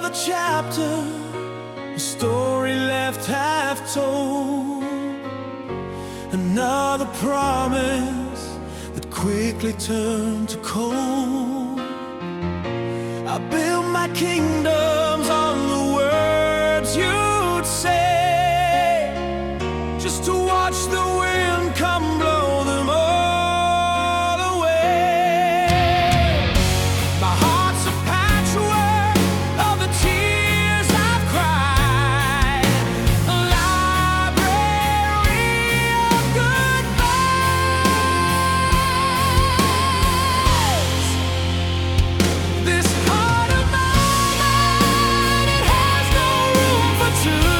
Another chapter, a story left half told. Another promise that quickly turned to cold. I built my kingdoms on the words you'd say, just to watch the wind come blow them all away. My heart's a patchwork of the tears I've cried, a library of goodbyes. This heart of mine, it has no room for two.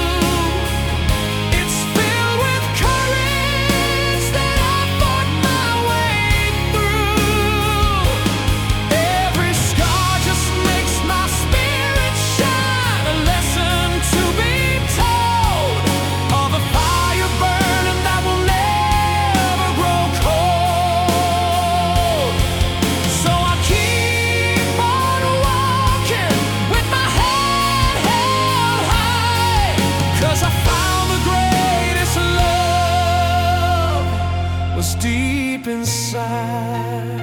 It's filled with courage that I fought my way through. Every scar just makes my spirit shine, a lesson to be told of a fire burning that will never grow cold. So I keep on walking with my head held high, 'cause I found the greatest love was deep inside.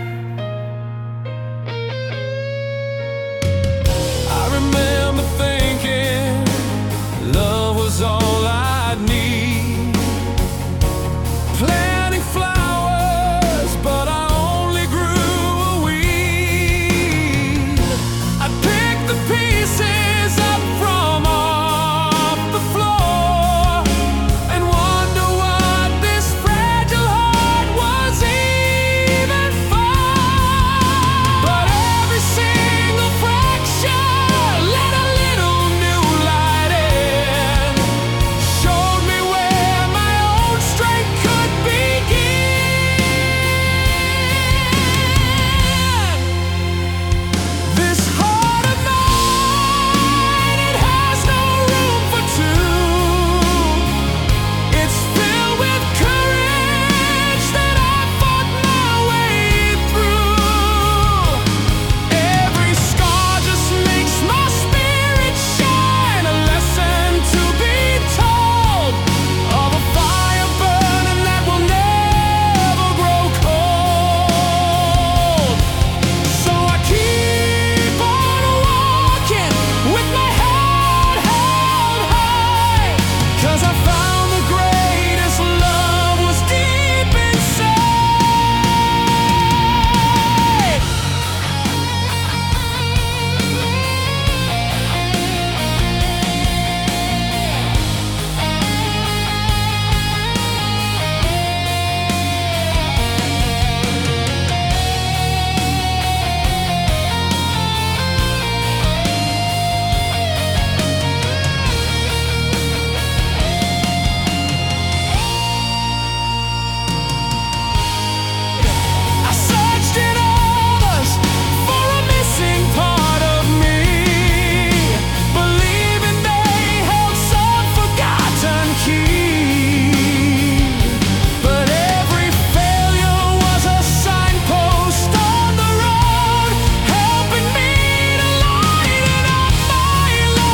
I remember thinking love was all I'd need, planting flowers, but I only grew a weed. I picked the pieces up from off the floor and wonder what this fragile heart was even for. But every single fracture let a little new light in, showed me where my own strength could begin. This heart of mine, it has no room for two. It's filled with courage that I fought my way through. Every scar just makes my spirit shine, a lesson to be told of a fire burning that will never grow cold. So I keep on walking with my head held high, 'cause I found the greatest love was deep inside. I searched in others for a missing part of me, believing they held some forgotten key. But every failure was a signpost on the road, helping me to lighten up my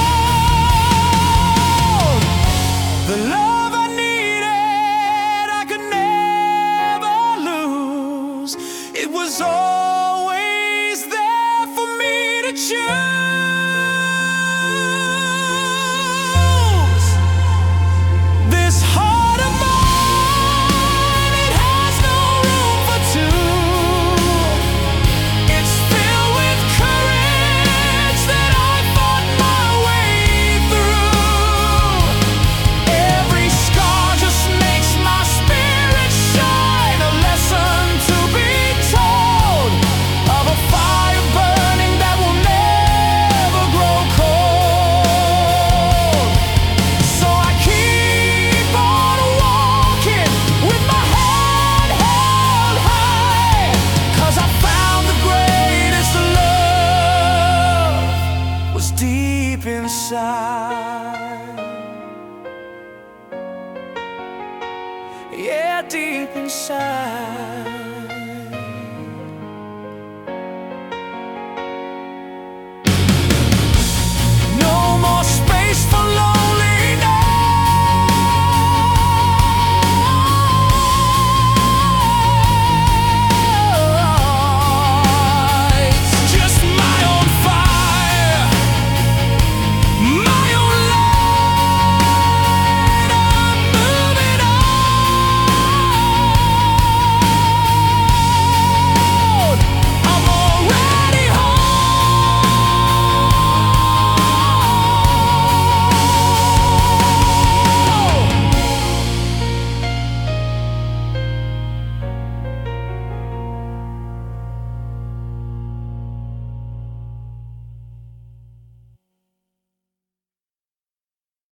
load. The love I needed, I could never lose. It was always there for me to choose. This heart of mine, it has no room for two. It's filled with courage that I fought my way through. Every scar just makes my spirit shine, a lesson to be told of a fire burning that will never grow cold. So I keep on walking with my head held high, 'cause I found the greatest love was deep inside. Yeah, deep inside.